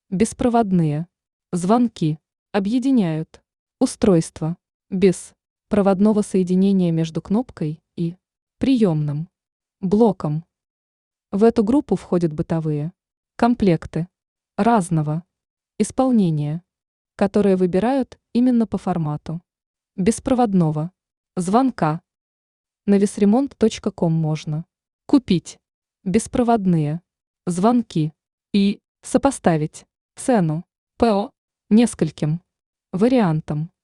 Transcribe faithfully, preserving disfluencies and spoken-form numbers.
Беспроводные звонки объединяют устройство без проводного соединения между кнопкой и приемным блоком. В эту группу входят бытовые комплекты разного исполнения, которые выбирают именно по формату беспроводного звонка. На весремонт точка ком можно купить беспроводные звонки и сопоставить цену по нескольким вариантам.